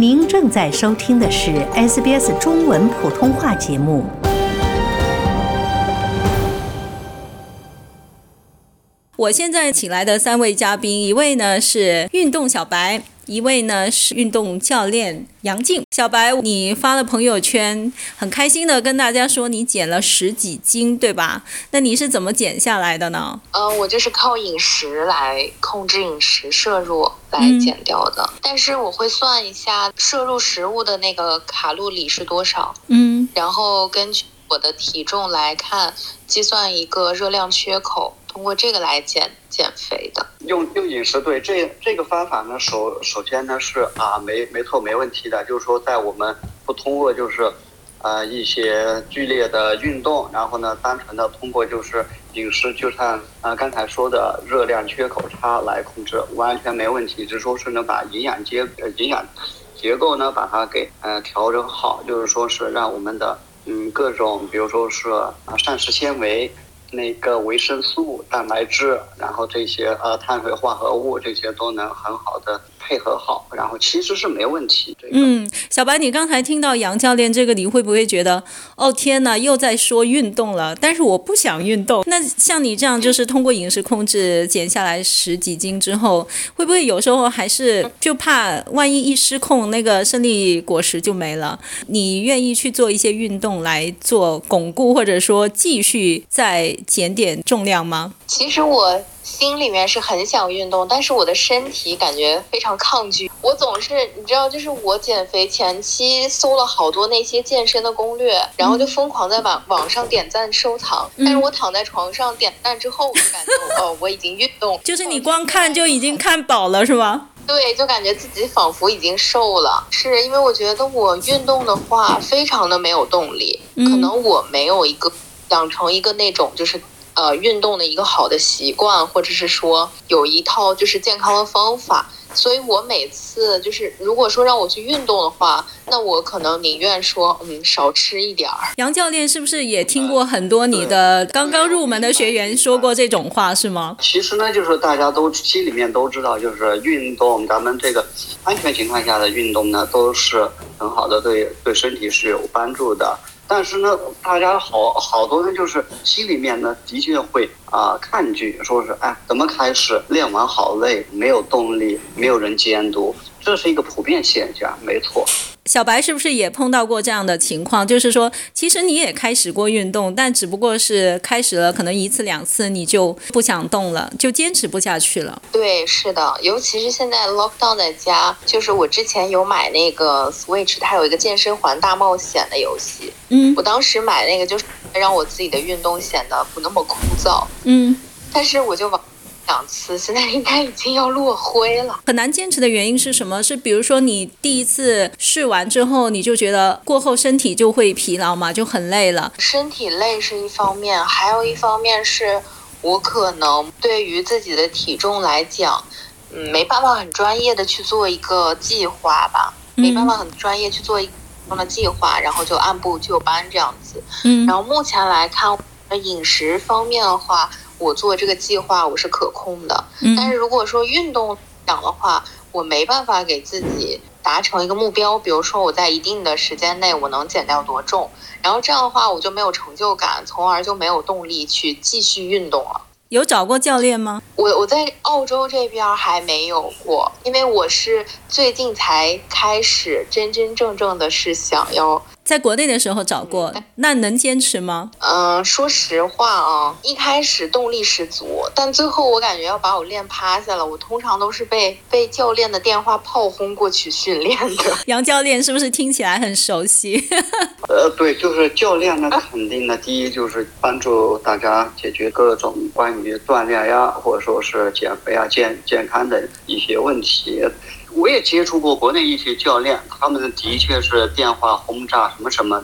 您正在收听的是 SBS 中文普通话节目。 我现在请来的3位嘉宾，一位呢是运动小白，一位呢是运动教练杨静。小白，你发了朋友圈，很开心的跟大家说你减了10几斤，对吧？那你是怎么减下来的呢？ 我就是靠饮食来控制饮食摄入来减掉的。但是我会算一下摄入食物的那个卡路里是多少，然后根据我的体重来看，计算一个热量缺口，通过这个来减肥的。 用饮食，对，这个方法呢，首先呢是没错，没问题的。就是说，在我们不通过就是一些剧烈的运动，然后呢单纯的通过就是饮食，就像刚才说的热量缺口差来控制，完全没问题。只说是能把营养结构呢把它给调整好，就是说是让我们的各种，比如说是膳食纤维、那个维生素、蛋白质，然后这些碳水化合物，这些都能很好的配合好，然后其实是没问题。 小白，你刚才听到杨教练这个，你会不会觉得天哪，又在说运动了？但是我不想运动。那像你这样，就是通过饮食控制减下来10几斤之后，会不会有时候还是就怕万一一失控，那个胜利果实就没了？你愿意去做一些运动来做巩固，或者说继续再减点重量吗？ 其实我心里面是很想运动，但是我的身体感觉非常抗拒。我总是你知道，就是我减肥前期搜了好多那些健身的攻略，然后就疯狂在网上点赞收藏，但是我躺在床上点赞之后，我就感觉我已经运动， 就是你光看就已经看饱了是吗？ 对，就感觉自己仿佛已经瘦了。是因为我觉得我运动的话非常的没有动力，可能我没有养成一个那种就是运动的一个好的习惯，或者是说有一套就是健康的方法，所以我每次就是如果说让我去运动的话，那我可能宁愿说少吃一点儿。 杨教练是不是也听过很多你的刚刚入门的学员说过这种话是吗？ 其实呢，就是大家都心里面都知道，就是运动，咱们这个安全情况下的运动呢，都是很好的，对身体是有帮助的。但是呢，大家好多人就是心里面呢，的确会抗拒，说是怎么开始练完好累，没有动力，没有人监督，这是一个普遍现象，没错。 小白是不是也碰到过这样的情况？就是说，其实你也开始过运动，但只不过是开始了可能1次2次，你就不想动了，就坚持不下去了。 对，是的，尤其是现在 lockdown 在家，就是我之前有买那个 Switch， 它有一个健身环大冒险的游戏。我当时买那个就是让我自己的运动显得不那么枯燥。但是我就2次，现在应该已经要落灰了。 很难坚持的原因是什么？是比如说你第一次试完之后，你就觉得过后身体就会疲劳嘛，就很累了。 身体累是一方面，还有一方面是我可能对于自己的体重来讲，没办法很专业的去做一个计划吧，没办法很专业去做一个计划，然后就按部就班这样子。然后目前来看，饮食方面的话，我做这个计划我是可控的，但是如果说运动讲的话，我没办法给自己达成一个目标，比如说我在一定的时间内我能减掉多重，然后这样的话我就没有成就感，从而就没有动力去继续运动了。 有找过教练吗？ 我在澳洲这边还没有过，因为我是最近才开始真真正正的是想要。 在国内的时候找过，那能坚持吗？ 说实话一开始动力十足，但最后我感觉要把我练趴下了。我通常都是被教练的电话炮轰过去训练的。 杨教练是不是听起来很熟悉？ 对，就是教练呢，肯定呢，第一就是帮助大家解决各种关于锻炼呀，或者说是减肥啊、健康的一些问题。我也接触过国内一些教练，他们的确是电话轰炸什么什么的，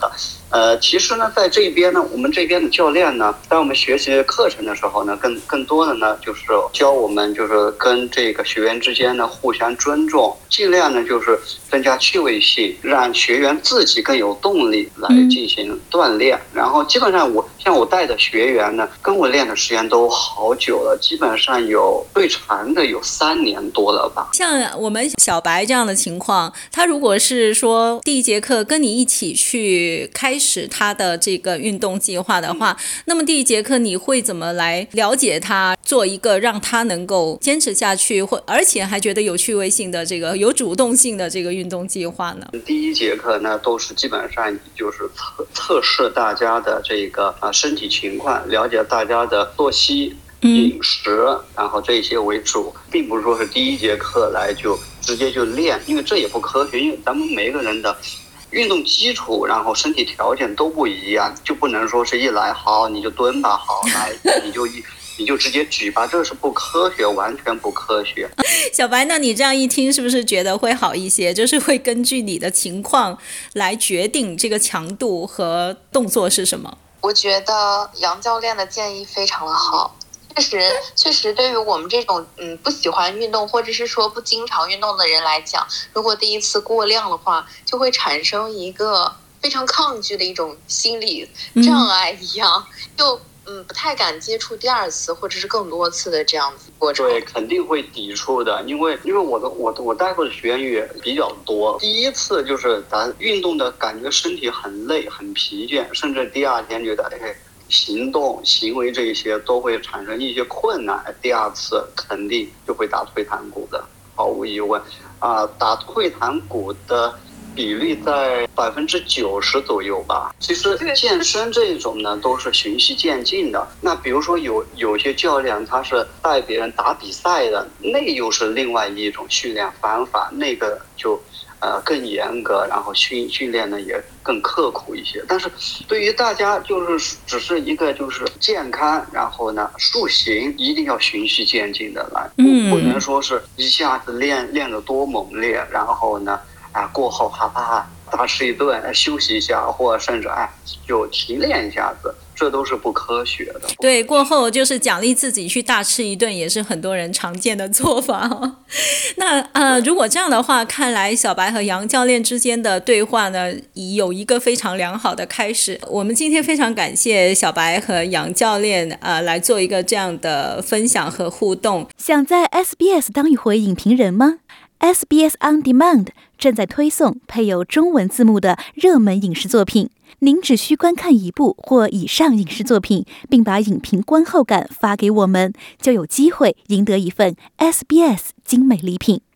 其实呢，在这边呢，我们这边的教练呢，在我们学习课程的时候呢，更多的呢，就是教我们就是跟这个学员之间呢互相尊重，尽量呢就是增加趣味性，让学员自己更有动力来进行锻炼。然后基本上我带的学员呢，跟我练的时间都好久了，基本上最长的有3年多了吧。 像我们小白这样的情况，他如果是说第一节课跟你一起去开始他的这个运动计划的话，那么第一节课你会怎么来了解他，做一个让他能够坚持下去，而且还觉得有趣味性的这个有主动性的这个运动计划呢？ 第一节课呢，都是基本上就是测试大家的这个身体情况，了解大家的作息、饮食，然后这些为主，并不是说是第一节课来就直接就练，因为这也不科学，因为咱们每个人的运动基础，然后身体条件都不一样，就不能说是一来好你就蹲吧，好来你就直接举吧，这是不科学，完全不科学。 小白，那你这样一听是不是觉得会好一些？就是会根据你的情况来决定这个强度和动作是什么？ 我觉得杨教练的建议非常的好。确实对于我们这种不喜欢运动或者是说不经常运动的人来讲，如果第一次过量的话，就会产生一个非常抗拒的一种心理障碍一样，就不太敢接触第二次或者是更多次的这样子过程。 对，肯定会抵触的，因为我带过的学员也比较多。第一次就是咱运动的感觉身体很累很疲倦，甚至第二天觉得行动行为这些都会产生一些困难，第二次肯定就会打退堂鼓的，毫无疑问打退堂鼓的比例在90%左右吧。其实健身这种呢都是循序渐进的，那比如说有些教练他是带别人打比赛的，那又是另外一种训练方法，那个就更严格，然后训练呢也更刻苦一些。但是对于大家就是只是一个就是健康，然后呢塑形，一定要循序渐进的来，不能说是一下子练得多猛烈，然后呢过后大吃一顿，休息一下，或甚至就停练一下子，这都是不科学的。 对，过后就是奖励自己去大吃一顿，也是很多人常见的做法。那如果这样的话，看来小白和杨教练之间的对话呢，已有一个非常良好的开始。我们今天非常感谢小白和杨教练来做一个这样的分享和互动。 想在 SBS 当一回影评人吗？ SBS On Demand 正在推送配有中文字幕的热门影视作品，您只需观看一部或以上影视作品，并把影评观后感发给我们，就有机会赢得一份 SBS 精美礼品。